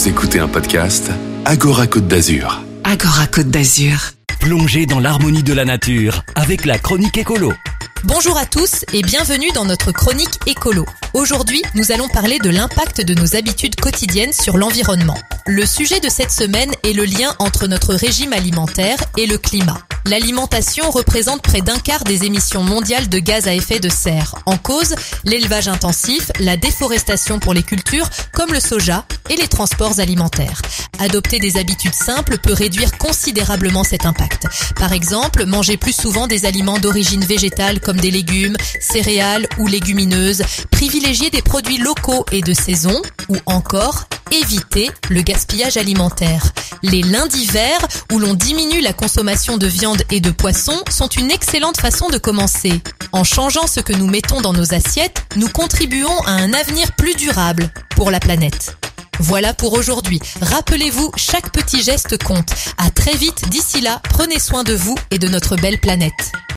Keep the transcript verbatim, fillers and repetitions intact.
Vous écoutez un podcast Agora Côte d'Azur. Agora Côte d'Azur. Plongez dans l'harmonie de la nature avec la chronique écolo. Bonjour à tous et bienvenue dans notre chronique écolo. Aujourd'hui, nous allons parler de l'impact de nos habitudes quotidiennes sur l'environnement. Le sujet de cette semaine est le lien entre notre régime alimentaire et le climat. L'alimentation représente près d'un quart des émissions mondiales de gaz à effet de serre. En cause, l'élevage intensif, la déforestation pour les cultures comme le soja et les transports alimentaires. Adopter des habitudes simples peut réduire considérablement cet impact. Par exemple, manger plus souvent des aliments d'origine végétale comme des légumes, céréales ou légumineuses, privilégier des produits locaux et de saison ou encore éviter le gaspillage alimentaire. Les lundis verts, où l'on diminue la consommation de viande et de poisson, sont une excellente façon de commencer. En changeant ce que nous mettons dans nos assiettes, nous contribuons à un avenir plus durable pour la planète. Voilà pour aujourd'hui. Rappelez-vous, chaque petit geste compte. À très vite, d'ici là, prenez soin de vous et de notre belle planète.